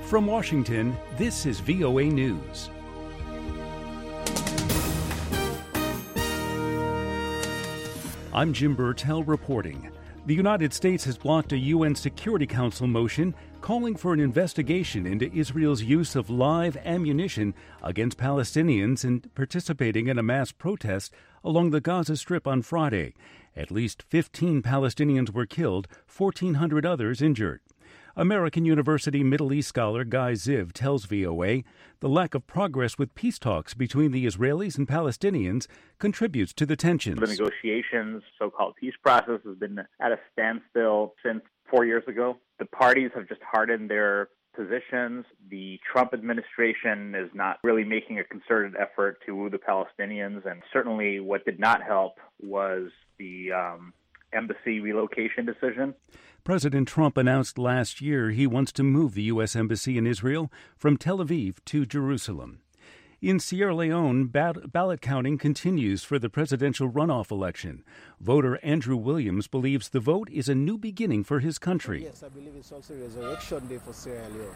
From Washington, this is VOA News. I'm Jim Burtell reporting. The United States has blocked a UN Security Council motion calling for an investigation into Israel's use of live ammunition against Palestinians and participating in a mass protest along the Gaza Strip on Friday. At least 15 Palestinians were killed, 1,400 others injured. American University Middle East scholar Guy Ziv tells VOA the lack of progress with peace talks between the Israelis and Palestinians contributes to the tensions. The negotiations, so-called peace process, has been at a standstill since 4 years ago. The parties have just hardened their positions. The Trump administration is not really making a concerted effort to woo the Palestinians, and certainly what did not help was the embassy relocation decision. President Trump announced last year he wants to move the U.S. Embassy in Israel from Tel Aviv to Jerusalem. In Sierra Leone, ballot counting continues for the presidential runoff election. Voter Andrew Williams believes the vote is a new beginning for his country. Yes, I believe it's also Resurrection Day for Sierra Leone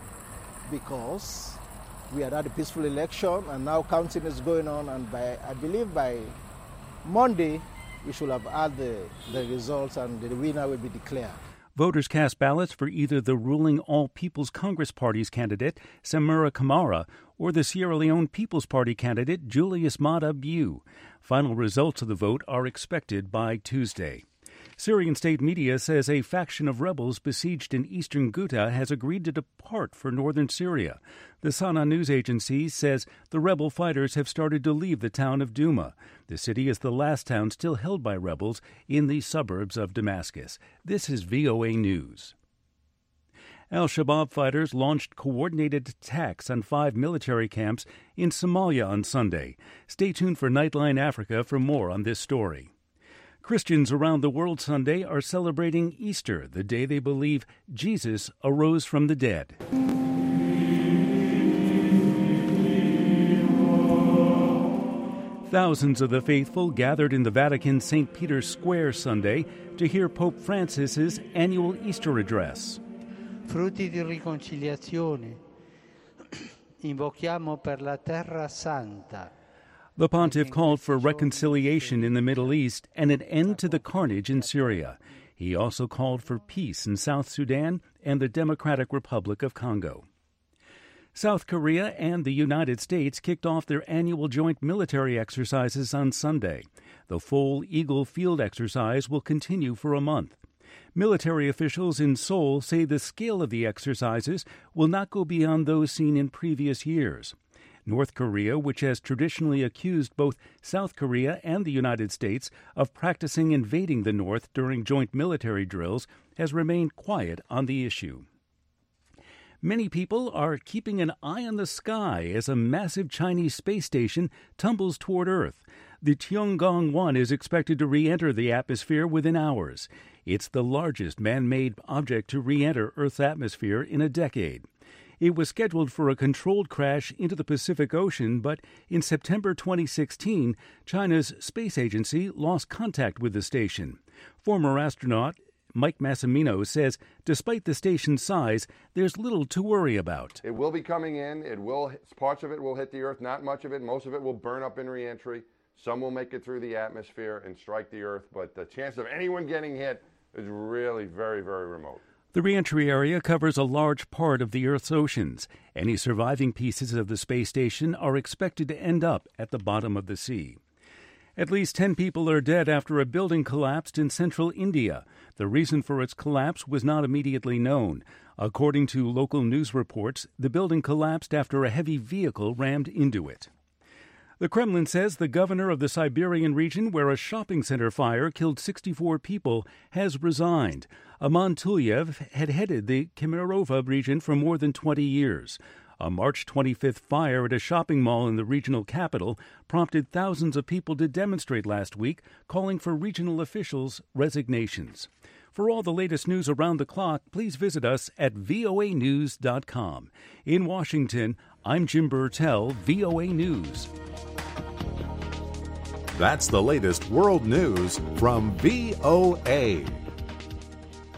because we had a peaceful election and now counting is going on, and I believe by Monday we should have had the results and the winner will be declared. Voters cast ballots for either the ruling All People's Congress Party's candidate, Samura Kamara, or the Sierra Leone People's Party candidate, Julius Maada Bio. Final results of the vote are expected by Tuesday. Syrian state media says a faction of rebels besieged in eastern Ghouta has agreed to depart for northern Syria. The Sana news agency says the rebel fighters have started to leave the town of Douma. The city is the last town still held by rebels in the suburbs of Damascus. This is VOA News. Al-Shabaab fighters launched coordinated attacks on 5 military camps in Somalia on Sunday. Stay tuned for Nightline Africa for more on this story. Christians around the world Sunday are celebrating Easter, the day they believe Jesus arose from the dead. Thousands of the faithful gathered in the Vatican St. Peter's Square Sunday to hear Pope Francis's annual Easter address. Frutti di riconciliazione, invochiamo per la terra santa. The pontiff called for reconciliation in the Middle East and an end to the carnage in Syria. He also called for peace in South Sudan and the Democratic Republic of Congo. South Korea and the United States kicked off their annual joint military exercises on Sunday. The full Eagle field exercise will continue for a month. Military officials in Seoul say the scale of the exercises will not go beyond those seen in previous years. North Korea, which has traditionally accused both South Korea and the United States of practicing invading the North during joint military drills, has remained quiet on the issue. Many people are keeping an eye on the sky as a massive Chinese space station tumbles toward Earth. The Tiangong-1 is expected to re-enter the atmosphere within hours. It's the largest man-made object to re-enter Earth's atmosphere in a decade. It was scheduled for a controlled crash into the Pacific Ocean, but in September 2016, China's space agency lost contact with the station. Former astronaut Mike Massimino says despite the station's size, there's little to worry about. It will be coming in. Parts of it will hit the Earth, not much of it. Most of it will burn up in re-entry. Some will make it through the atmosphere and strike the Earth, but the chance of anyone getting hit is really very, very remote. The re-entry area covers a large part of the Earth's oceans. Any surviving pieces of the space station are expected to end up at the bottom of the sea. At least 10 people are dead after a building collapsed in central India. The reason for its collapse was not immediately known. According to local news reports, the building collapsed after a heavy vehicle rammed into it. The Kremlin says the governor of the Siberian region, where a shopping center fire killed 64 people, has resigned. Aman Tulyev had headed the Kemerovo region for more than 20 years. A March 25th fire at a shopping mall in the regional capital prompted thousands of people to demonstrate last week, calling for regional officials' resignations. For all the latest news around the clock, please visit us at voanews.com. In Washington, I'm Jim Burtell, VOA News. That's the latest world news from VOA.